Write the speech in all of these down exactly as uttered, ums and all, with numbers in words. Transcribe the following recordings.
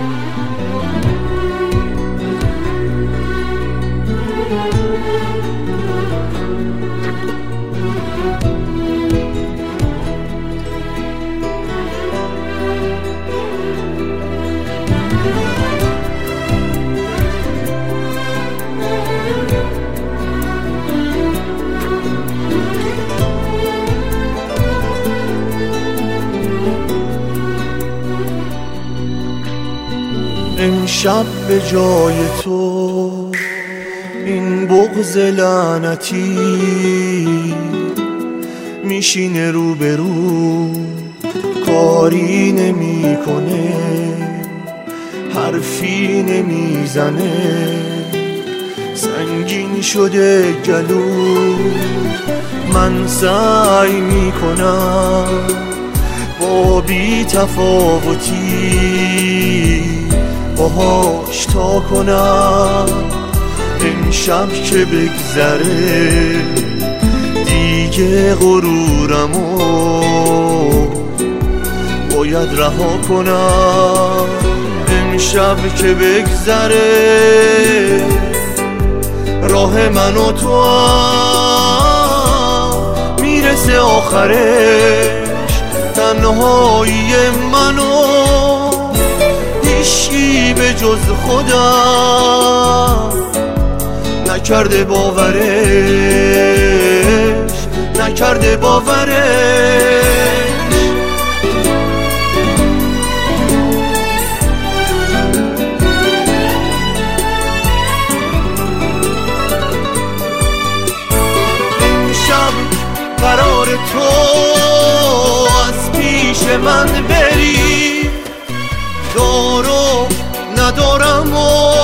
امشب به جای تو این بغض لعنتی میشینه رو به رو، کاری نمیکنه، حرفی نمیزنه، سنگین شده گلو. من سعی میکنم با بی تفاوتی باهاش تا کنم. امشب که بگذره دیگه غرورمو باید رها کنم. امشب که بگذره راه من و تو هم میرسه آخرش، تنهایی منو هیچکی به جز خودم نکرده باورش، نکرده باورش. امشب قرار تو از پیش من بری، دارو ندارم و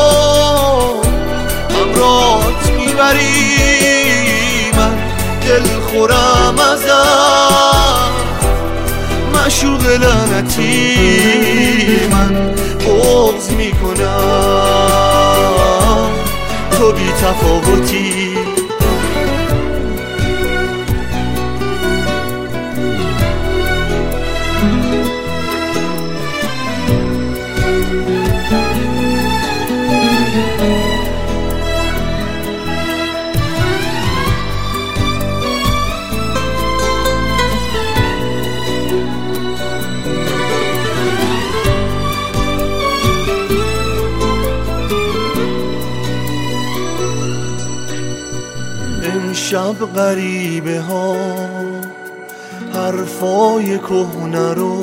همراهت میبری. من دل خورم ازت معشوق لعنتی، من بغض میکنم تو بی تفاوتی. امشب غریبه ها حرفای کهنه رو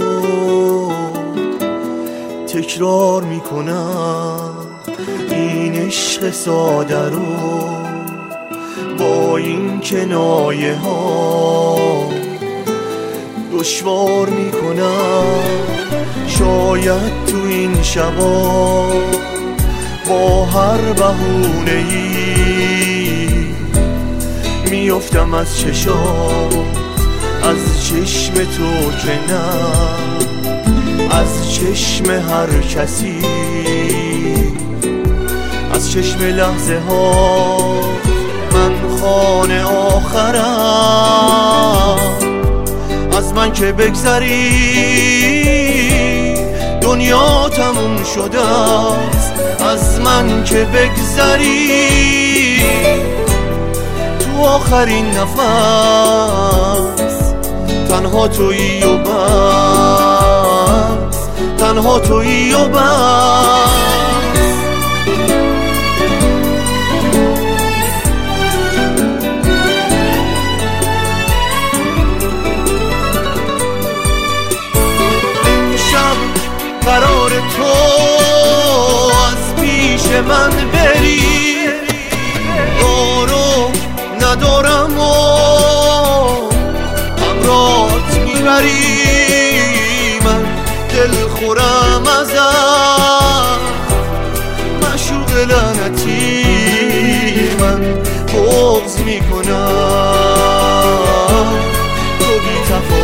تکرار میکنم. این عشق ساده رو با این کنایه ها دشوار میکنم. شاید تو این شبا با هر بهونه‌ای میافتم از چشات، از چشم تو که نه، از چشم هر کسی، از چشم لحظه ها. من خانه آخرم، از من که بگذری دنیا تموم شده است. از من که بگذری تو آخرین نفس تنها تویی و بس، تنها تویی و بس. امشب قرار تو از پیش من بری، دارو ندارم و همراهت میبری. من دل خورم ازت معشوق لعنتی، من بغض میکنم تو بی تفاوتی.